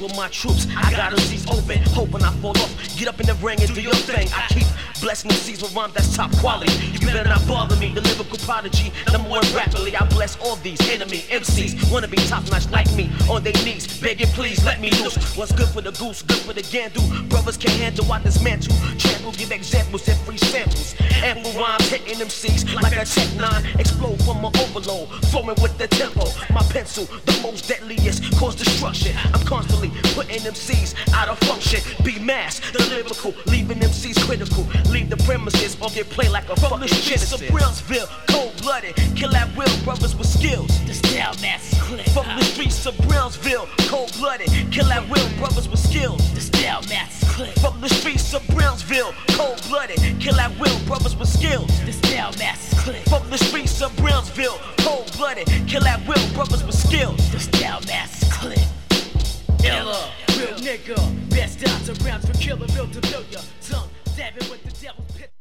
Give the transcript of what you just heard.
with my troops. I got MCs open, hoping I fall off. Get up in the ring and do your thing. I keep blessing MCs with rhyme that's top quality. You better not bother me, the lyrical prodigy, #1 rapidly. I bless all these enemy MCs. Wanna be top notch like me, on their knees, begging please let me loose. What's good for the goose, good for the gandu. Brothers can't handle what this man too. Trample, give examples and free samples. Ample rhymes hitting MCs like a Tech 9. Explode from my overload, flowing with the tempo. My pencil, the most deadliest, cause destruction. I'm constantly putting MCs out of function. Be mass, the lyrical, leaving MCs critical. Leave the premises or get played like a fucking Genesis. From Brownsville, cold-blooded, kill at will, brothers with skills. The style master's clip. From the streets of Brownsville, cold-blooded, kill at will, brothers with skills. The style master's clip. From the streets of Brownsville, cold-blooded, kill at will, brothers with skills. The style master's clip. From the streets of Brownsville, cold-blooded, kill at will, brothers with skills. The style master's clip. Illa, real nigga, best odds around for killer, real to fill your tongue, stabbing with the devil's pit.